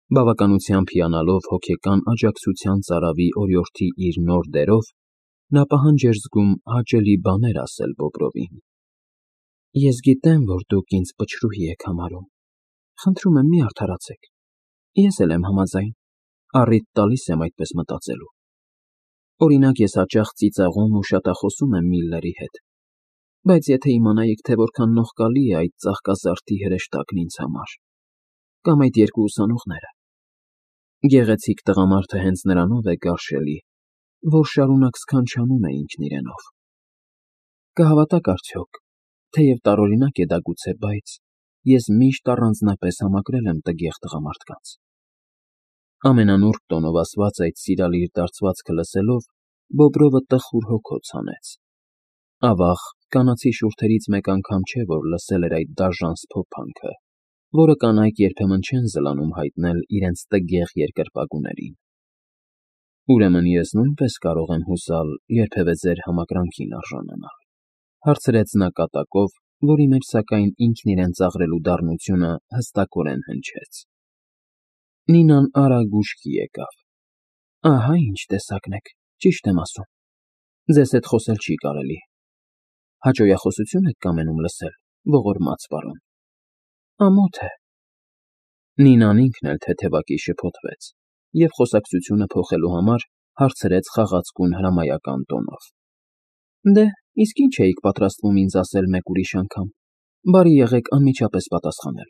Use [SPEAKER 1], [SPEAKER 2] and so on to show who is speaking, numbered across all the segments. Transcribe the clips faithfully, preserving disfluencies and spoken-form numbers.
[SPEAKER 1] Բավականությամբ հիանալով հոգեկան աջակցության ծարավի օրիորդի իր նոր դերով, նա պահանջ էր զգում հաճելի բաներ ասել Բոբրովին. Ես գիտեմ, որ դուք ինձ պչրուհի եք համարում, խնդրում եմ, մի արդարացեք, ես էլ եմ համաձայն, առիթ տալիս եմ այդպես մտածելու, օրինակ ես հաճախ ծիծաղում ու շատախոսում եմ Միլլերի հետ, բայց եթե իմանայիք, թե որքան նողկալի է այդ ծաղկազարդի հրեշտակն ինձ համար, կամ այդ երկու ուսանողները, գեղեցիկ տղամարդը հենց նրանով է գարշելի, որ շարունակ սքանչանում է ինքն իրենով։ Կհավատաք արդյոք, թեև տարօրինակ է դա գուցե, բայց ես միշտ առանձնապես համակրել եմ տգեղ տղամարդկանց։ Ամենանուրբ տոնով ասված այդ սիրալիր դարձվածքը լսելով, Բոբրովը տխուր հոգոց հանեց։ Ավաղ, կանացի շուրթերից մեկ անգամ չէ, որ լսել էր այդ դաժան սփոփանքը, որը կանայք երբեմն չեն զլանում հայտնել իրենց տգեղ երկրպագուներին։ Ուրեմն ես նույնպես կարող եմ հուսալ երբևէ ձեր համակրանքին արժանանալ, հարցրեց նա կատակով, որի մեջ սակայն ինքն իրեն ծաղրելու դառնությունը հստակորեն հնչեց։ Նինան արագ ուշքի եկավ։ Ահա ինչ տեսակն եք, ճիշտ եմ ասում։ Ձեզ հետ խոսել չի կարելի։ Հաճոյախոսություն եք կամենում լսել, ողորմած պարոն։ Ամոթ է։ Նինան ինքն էլ թեթևակի շփոթվեց և խոսակցությունը փոխելու համար հարցրեց խաղացկուն հրամայական տոնով. Դե, իսկ ինչ էիք պատրաստվում ինձ ասել մեկ ուրիշ անգամ, բարի եղեք անմիջապես պատասխանել։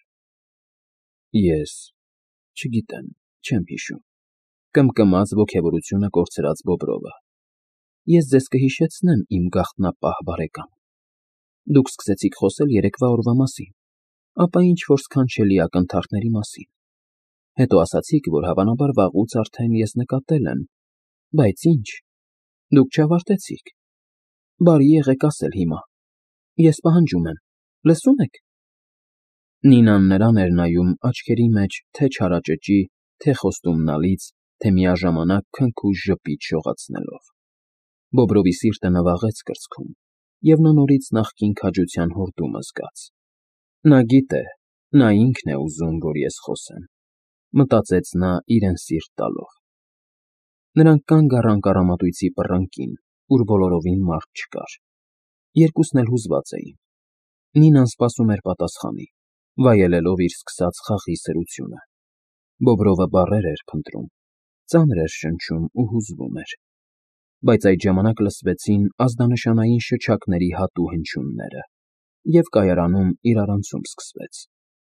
[SPEAKER 1] Ես չգիտեմ, չեմ հիշում, կմկմաց ոգևորությունը կորցրած Բոբրովը։ Ես ձեզ կհիշեցնեմ, իմ գաղտնապահ բարեկամ։ Դուք սկսեցիք խոսել երեկվա օրվա մասին, ապա ինչ-որ սքանչելի ակնթարթների մասին։ Հետո ասացիք, որ հավանաբար վաղուց արդեն ես նկատել եմ, բայց ինչ, դուք չավարտեցիք։ Բարի եղեք ասել հիմա։ Ես պահանջում եմ, լսո՞ւմ եք։ Նինան նրան էր նայում աչքերի մեջ թե չարաճճի, թե խոստումնալից, թե միաժամանակ քնքուշ ժպիտ շողացնելով։ Բոբրովի սիրտը նվաղեց կրծքում, և նա նորից նախկին քաջության հորդումը զգաց։ Նա գիտե, նա ինքն է ուզում, որ ես խոսեմ, մտածեց նա իրեն սիրտ տալով։ Նրանք կանգ առան կառամատույցի պռնկին, ուր բոլորովին մարդ չկար։ Երկուսն էլ հուզված էին։ Նինան սպասում էր պատասխանի, վայելելով իր սկսած խաղի սրությունը։ Բոբրովը բառեր էր փնտրում, ծանր էր շնչում ու հուզվում էր։ Բայց այդ ժամանակ լսվեցին ազդանշանային շչակների հատու հնչյունները, և կայարանում իրարանցում սկսվեց։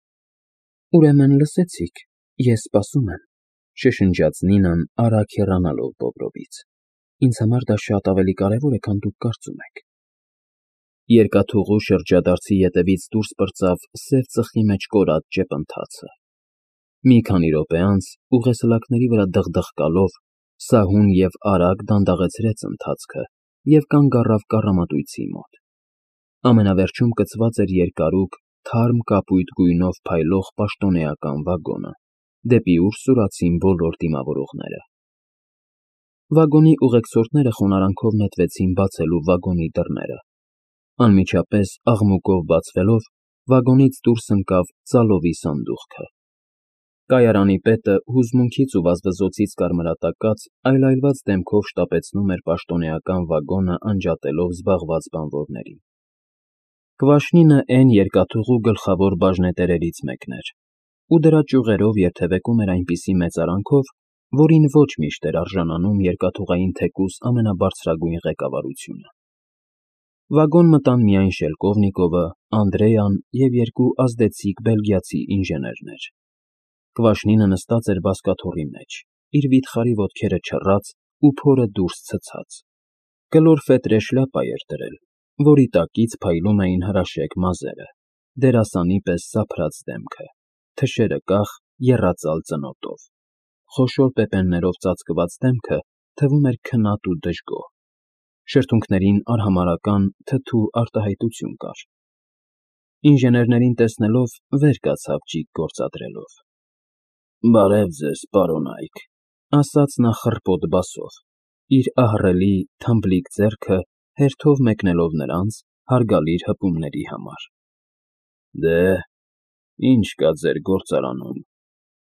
[SPEAKER 1] Ուրեմն լսեցիք, ես սպասում եմ, շշնջաց Նինան արագ հեռանալով Բոբրովից։ Ինձ համար դա շատ ավելի կարևոր է, քան դուք կարծում եք։ Երկաթուղու շրջադարձի ետևից դուրս պրծավ սև ծխի մեջ կորած ճեպընթացը։ Մի քանի րոպե անց, ուղեսլաքների վրա դղդղկալով, սահուն և արագ դանդաղեցրեց ընթացքը և կանգ առավ կառամատույցի մոտ։ Ամենավերջում կցված էր երկարուկ, թարմ կապույտ գույնով փայլող պաշտոնեական վագոնը, դեպի ուր սուրացին բոլոր դիմավորողները։ Վագոնի ուղեկցորդները խոնարհանքով նետվեցին բացելու վագոնի դռները։ Անմիջապես աղմուկով բացվելով, վագոնից դուրս ընկավ ծալովի սանդուղքը։ Կայարանի պետը հուզմունքից ու վազվզոցից կարմրատակած, այլայլված դեմքով շտապեցնում էր պաշտոնեական վագոնը անջատելով զբաղված բանվորներին։ Կվաշնինը էն երկաթուղու գլխավոր բաժնետերերից մեկն էր, ու դրա ճյուղերով երթևեկում էր այնպիսի մեծարանքով, որին ոչ միշտ էր արժանանում երկաթուղային թեկուզ ամենաբարձրագույն ղեկավարությունը։ Վագոն մտան միայն Շելկովնիկովը, Անդրեան և երկու ազդեցիկ բելգիացի ինժեներներ։ Կվաշնինը նստած էր բազկաթոռի մեջ, իր վիթխարի ոտքերը չռած ու փորը դուրս ցցած։ Կլոր ֆետրե շլյապա էր դրել, որի տակից փայլում էին հրաշեկ մազերը, դերասանի պես սափրած դեմքը, թշերը կախ, եռածալ ծնոտով։ Խոշոր պեպեններով ծածկված դեմքը թվում էր քնած ու դժգոհ։ Շրթունքներին արհամարհական, թթու արտահայտություն կար։ Ինժեներներին տեսնելով վեր կացավ ճիգ գործադրելով։ Բարև ձեզ, պարոն Այք, ասաց նա խռպոտ բասով, իր ահռելի, թմբլիկ ձեռքը հերթով մեկնելով նրանց հարգալիր հպումների համար։ Դե, ինչ կա ձեր գործարանում։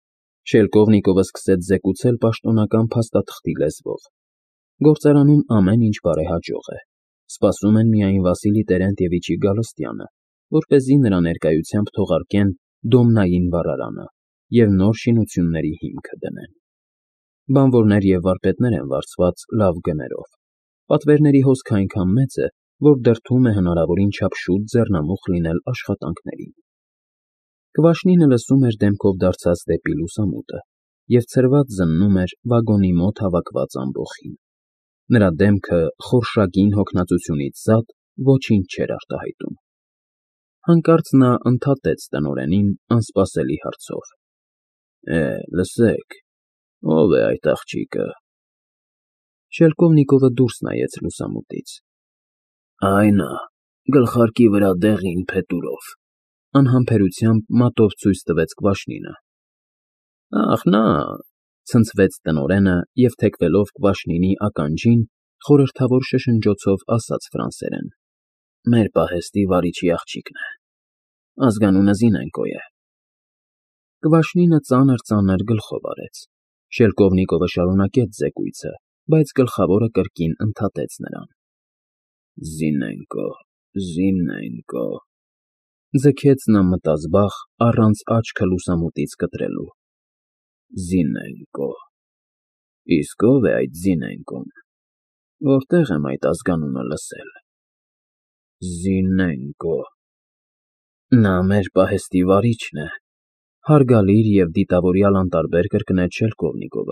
[SPEAKER 1] Շելկովնիկովը սկսեց զեկուցել պաշտոնական փաստաթղթի լեզվով. գործարանում ամեն ինչ բարեհաջող է, սպասում են միայն Վասիլի Տերենտիևիչի գալստյանը, որպեսզի նրա ներկայությամբ թողարկեն Դոմնային վառարանը և նոր շինությունների հիմքը դնեն։ Բանվորներ և վարպետներ են վարձված լավ գներով, պատվերների հոսքը այնքան մեծ է, որ դրդում է հնարավորին չափ շուտ ձեռնամուխ լինել աշխատանքներին։ Կվաշնինը լսում էր դեմքով դարձած դեպի լուսամուտը և ցրված զննում էր վագոնի մոտ հավաքված ամբոխին։ Նրա դեմքը խորշակին հոգնածությունից զատ ոչինչ չէր արտահայտում։ Հանկարծ նա ընդհատեց տնօրենին անսպասելի հարցով. Է, լսեք, ո՞վ է այդ աղջիկը։ Շելկովնիկովը դուրս նայեց լուսամուտից։ Այն նա, գլխարկի վրա դեղին փետուրով, անհամբերությամբ մատով ցույց տվեց Կվաշնինը։ Ախ, նա, ցնցվեց տնօրենը և թեքվելով Կվաշնինի ականջին, խորհրդավոր շշնջոցով ասաց ֆրանսերեն. Մեր պահեստի վարիչի աղջիկն է, ազգանունը Զինենկո է։ Կվաշնինը ծանր-ծանր գլխով արեց։ Շելկովնիկովը շարունակեց զեկույցը, բայց գլխավորը կրկին ընդհատեց նրան։ Զինենկո, Զինենկո, ձգեց նա մտազբաղ, առանց աչքը լուսամուտից կտրելու։ Զինենկո, իսկ ո՞վ է այդ Զինենկոն, որտեղ եմ այդ ազգանունը լսել։ Զինենկո։ Նա մեր պահեստի վարիչն է, հարգալիր և դիտավորյալ անտարբեր կրկնեց Շելկովնիկովը։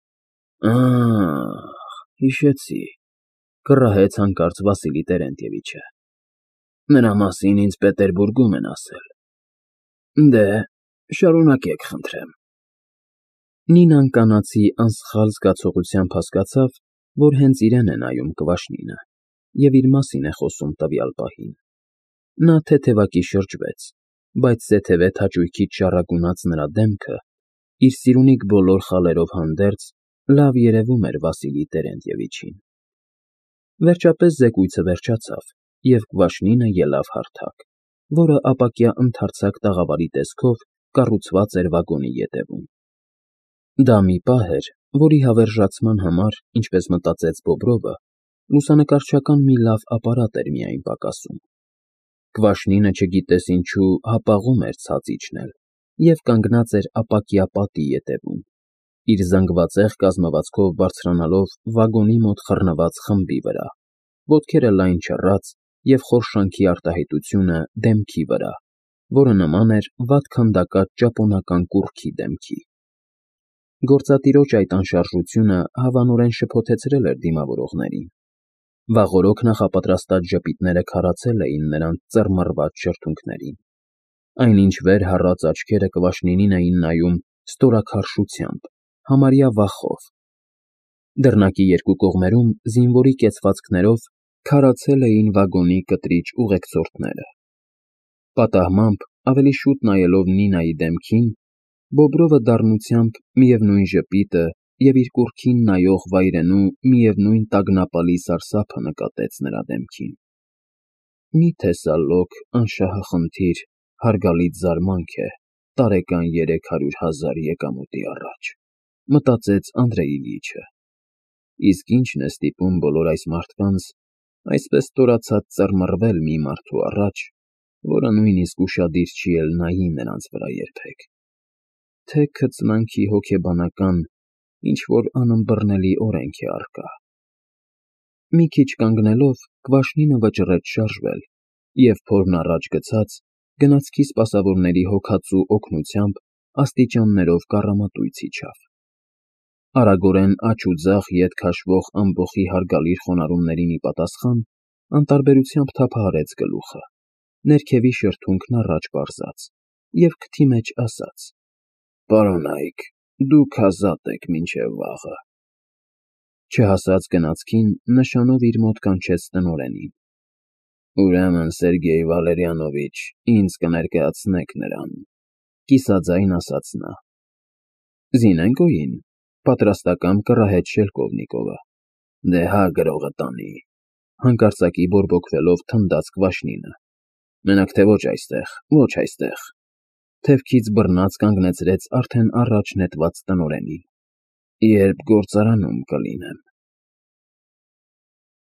[SPEAKER 1] Ա՜խ, հիշեցի, կռահեց հանկարծ Վասիլի Տերենտիևիչը։ Նրա մասին ինձ Պետերբուրգում են ասել։ Դե, շարունակեք, խնդրեմ։ Նինան կանացի անսխալ զգացողությամբ հասկացավ, որ հենց իրեն է նայում Կվաշնինը և իր մասին է խոսում տվյալ պահին։ Նա թեթևակի շրջվեց, բայց զեթևեթ հաճույքից շառագունած նրա դեմքը, իր սիրունիկ բոլոր խալերով հանդերձ, լավ երևում էր Վասիլի Տերենտիևիչին։ Վերջապես զեկույցը վերջացավ, և Կվաշնինը ելավ հարթակ, որը ապակյա ընդարձակ տաղավարի տեսքով կառուցված էր վագոնի ետևում։ Դա մի պահ էր, որի հավերժացման համար, ինչպես մտածեց Բոբրովը, լուսանկարչական մի լավ ապարատ էր միայն պակասում։ Կվաշնինը չգիտես ինչու հապաղում էր ցած իջնել և կանգնած էր ապակյա պատի ետևում, իր զանգվածեղ կազմվածքով բարձրանալով վագոնի մոտ խռնված խմբի վրա, ոտքերը լայն չռած և խորշանքի արտահայտությունը դեմքի վրա, որը նման էր վատ քանդակած ճապոնական կուռքի դեմքի։ Գործատիրոջ այդ անշարժությունը հավանորեն շփոթեցրել էր դիմավորողներին։ Վաղօրոք նախապատրաստած ժպիտները քարացել էին նրանց ծռմռված շրթունքներին։ Այնինչ վեր հառած աչքերը Կվաշնինին էին նայում ստորաքարշությամբ, համարյա վախով։ Դռնակի երկու կողմերում զինվորի կեցվածքներով քարացել էին վագոնի կտրիչ ուղեկցորդները։ Պատահմամբ, ավելի շուտ նայելով Նինայի դեմքին, Բոբրովը դառնությամբ միևնույն ժպիտը և իր կուռքին նայող վայրենու միևնույն տագնապալի սարսափը նկատեց նրա դեմքին։ Մի՞թե սա լոկ, անշահախնդիր, հարգալից զարմանք է տարեկան երեք հարյուր հազար եկամուտի առաջ, մտածեց Անդրեյ Իլյիչը։ Իսկ ի՞նչն է ստիպում բոլոր այս մարդկանց այսպես ստորացած ծռմռվել մի մարդու առաջ, որը նույնիսկ ուշադիր չի էլ նայի նրանց վրա երբեք։ Թե քծնանքի հոգեբանական ինչ-որ անըմբռնելի օրենք է առկա։ Մի քիչ կանգնելով, Կվաշնինը վճռեց շարժվել և, փորն առաջ գցած, գնացքի սպասավորների հոգածու օգնությամբ աստիճաններով կառամատույց իջավ։ Արագորեն աջ ու ձախ ետ քաշվող ամբոխի հարգալիր խոնարհումներին ի պատասխան, անտարբերությամբ թափահարեց գլուխը, ներքևի շրթունքն առաջ պարզած և քթի մեջ ասաց. Պարոնայք, դուք ազատ եք մինչև վաղը։ Չհասած գնացքին, նշանով իր մոտ կանչեց տնօրենին։ Ուրեմն, Սերգեյ Վալերիանովիչ, ինձ կներկայացնեք նրան, կիսաձայն ասաց նա։ Զինենկոյին, պատրաստակամ կռահեց Շելկովնիկովը։ Դե հա գրողը տանի, հանկարծակի բորբոքվելով թնդաց Կվաշնինը։ Մենակ թե ոչ այստեղ, ոչ այստեղ։ թևքից բռնած կանգնեցրեց արդեն առաջ նետված տնօրենին։ ֊ Երբ գործարանում կլինեմ։